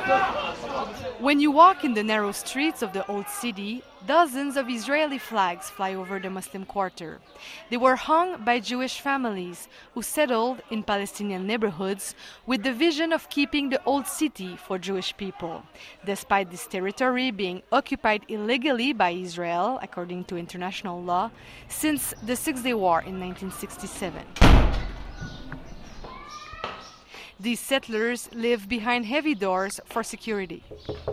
When you walk in the narrow streets of the old city, dozens of Israeli flags fly over the Muslim quarter. They were hung by Jewish families who settled in Palestinian neighborhoods with the vision of keeping the old city for Jewish people, despite this territory being occupied illegally by Israel, according to international law, since the Six-Day War in 1967. These settlers live behind heavy doors for security.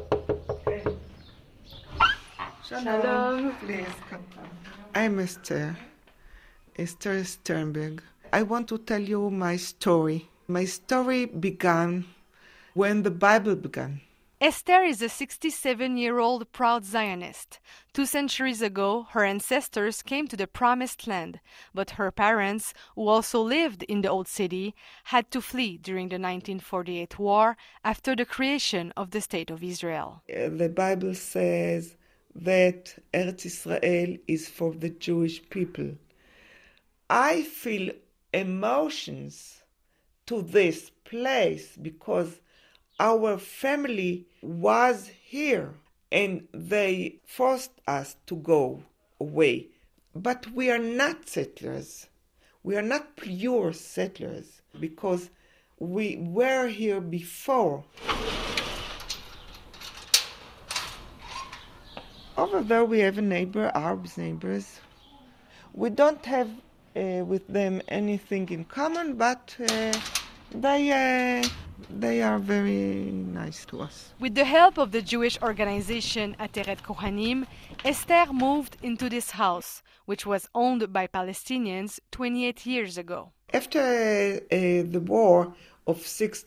Shalom. Please come. I'm Esther Sternberg. I want to tell you my story. My story began when the Bible began. Esther is a 67-year-old proud Zionist. 2 centuries ago, her ancestors came to the Promised Land, but her parents, who also lived in the Old City, had to flee during the 1948 war after the creation of the State of Israel. The Bible says that Eretz Israel is for the Jewish people. I feel emotions to this place because our family was here and they forced us to go away. But we are not settlers. We are not pure settlers because we were here before. Over there we have a neighbor, Arab neighbors. We don't have with them anything in common, but they are very nice to us. With the help of the Jewish organization Ateret Kohanim, Esther moved into this house, which was owned by Palestinians 28 years ago. After the war of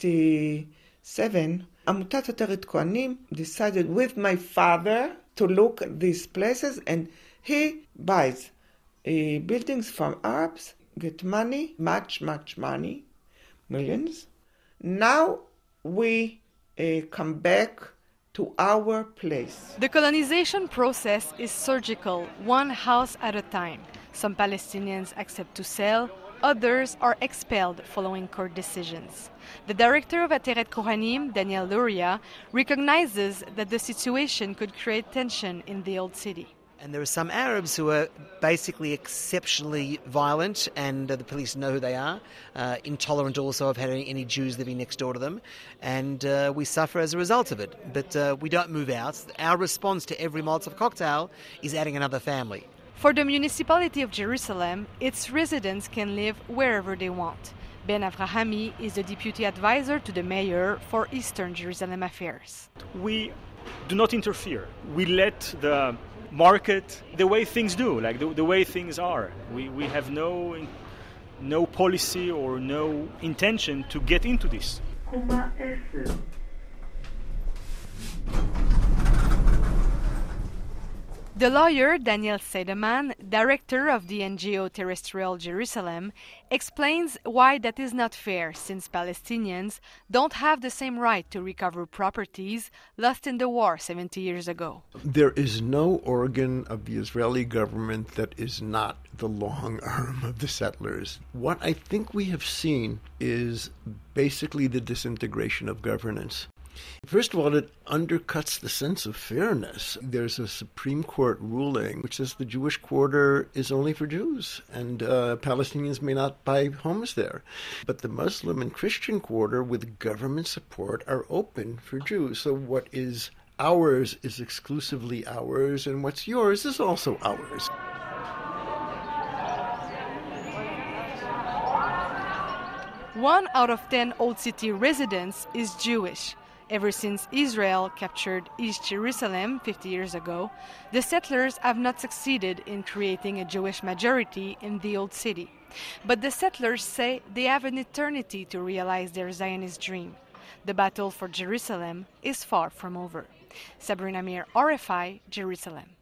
67, Amutat Ateret Kohanim decided with my father to look at these places, and he buys buildings from Arabs, get money, much money, millions. Now we come back to our place. The colonization process is surgical, one house at a time. Some Palestinians accept to sell, others are expelled following court decisions. The director of Ateret Kohanim, Daniel Luria, recognizes that the situation could create tension in the old city. And there are some Arabs who are basically exceptionally violent, and the police know who they are, intolerant also of having any Jews living next door to them, and we suffer as a result of it. But we don't move out. Our response to every Molotov cocktail is adding another family. For the municipality of Jerusalem, its residents can live wherever they want. Ben Avrahami is the deputy advisor to the mayor for Eastern Jerusalem affairs. We do not interfere. We let the market the way things do, like the way things are. We have no policy or no intention to get into this. The lawyer Daniel Seideman, director of the NGO Terrestrial Jerusalem, explains why that is not fair, since Palestinians don't have the same right to recover properties lost in the war 70 years ago. There is no organ of the Israeli government that is not the long arm of the settlers. What I think we have seen is basically the disintegration of governance. First of all, it undercuts the sense of fairness. There's a Supreme Court ruling which says the Jewish quarter is only for Jews, and Palestinians may not buy homes there. But the Muslim and Christian quarter, with government support, are open for Jews. So what is ours is exclusively ours, and what's yours is also ours. One out of 10 Old City residents is Jewish. Ever since Israel captured East Jerusalem 50 years ago, the settlers have not succeeded in creating a Jewish majority in the Old City. But the settlers say they have an eternity to realize their Zionist dream. The battle for Jerusalem is far from over. Sabrina Mir, RFI, Jerusalem.